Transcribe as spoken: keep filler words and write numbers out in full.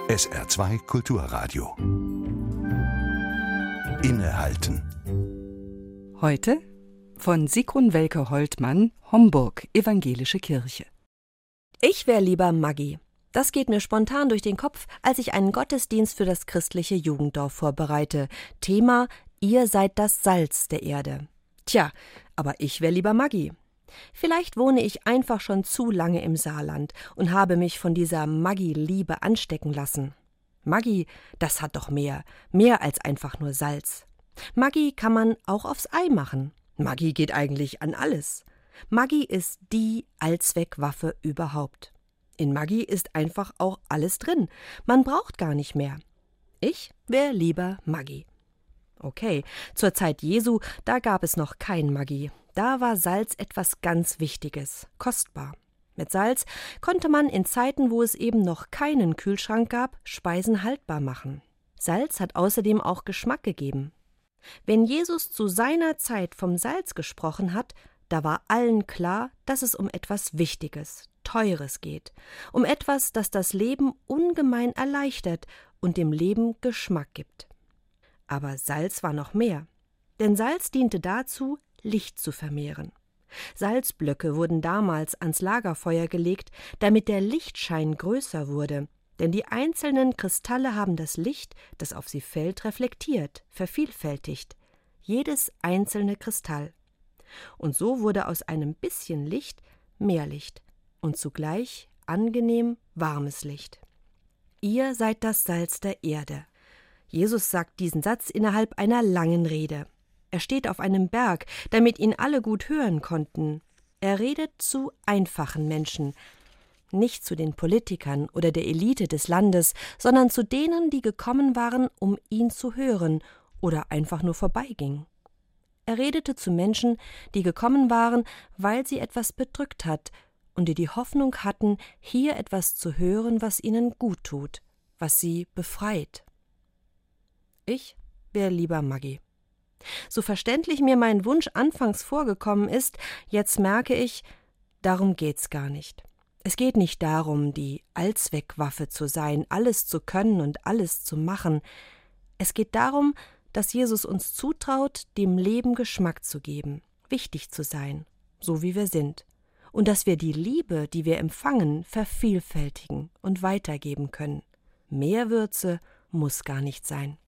S R zwei Kulturradio. Innehalten. Heute von Sigrun Welke-Holtmann, Homburg, Evangelische Kirche. Ich wär lieber Maggi. Das geht mir spontan durch den Kopf, als ich einen Gottesdienst für das christliche Jugenddorf vorbereite. Thema: Ihr seid das Salz der Erde. Tja, aber ich wär lieber Maggi. Vielleicht wohne ich einfach schon zu lange im Saarland und habe mich von dieser Maggi-Liebe anstecken lassen. Maggi, das hat doch mehr, mehr als einfach nur Salz. Maggi kann man auch aufs Ei machen. Maggi geht eigentlich an alles. Maggi ist die Allzweckwaffe überhaupt. In Maggi ist einfach auch alles drin. Man braucht gar nicht mehr. Ich wär lieber Maggi. Okay, zur Zeit Jesu, da gab es noch kein Maggi. Da war Salz etwas ganz Wichtiges, kostbar. Mit Salz konnte man in Zeiten, wo es eben noch keinen Kühlschrank gab, Speisen haltbar machen. Salz hat außerdem auch Geschmack gegeben. Wenn Jesus zu seiner Zeit vom Salz gesprochen hat, da war allen klar, dass es um etwas Wichtiges, Teures geht, um etwas, das das Leben ungemein erleichtert und dem Leben Geschmack gibt. Aber Salz war noch mehr, denn Salz diente dazu, Licht zu vermehren. Salzblöcke wurden damals ans Lagerfeuer gelegt, damit der Lichtschein größer wurde, denn die einzelnen Kristalle haben das Licht, das auf sie fällt, reflektiert, vervielfältigt, jedes einzelne Kristall. Und so wurde aus einem bisschen Licht mehr Licht und zugleich angenehm warmes Licht. Ihr seid das Salz der Erde. Jesus sagt diesen Satz innerhalb einer langen Rede. Er steht auf einem Berg, damit ihn alle gut hören konnten. Er redet zu einfachen Menschen, nicht zu den Politikern oder der Elite des Landes, sondern zu denen, die gekommen waren, um ihn zu hören oder einfach nur vorbeigingen. Er redete zu Menschen, die gekommen waren, weil sie etwas bedrückt hat und die die Hoffnung hatten, hier etwas zu hören, was ihnen gut tut, was sie befreit. Ich wär lieber Maggi. So verständlich mir mein Wunsch anfangs vorgekommen ist, jetzt merke ich, darum geht's gar nicht. Es geht nicht darum, die Allzweckwaffe zu sein, alles zu können und alles zu machen. Es geht darum, dass Jesus uns zutraut, dem Leben Geschmack zu geben, wichtig zu sein, so wie wir sind, und dass wir die Liebe, die wir empfangen, vervielfältigen und weitergeben können. Mehr Würze muss gar nicht sein.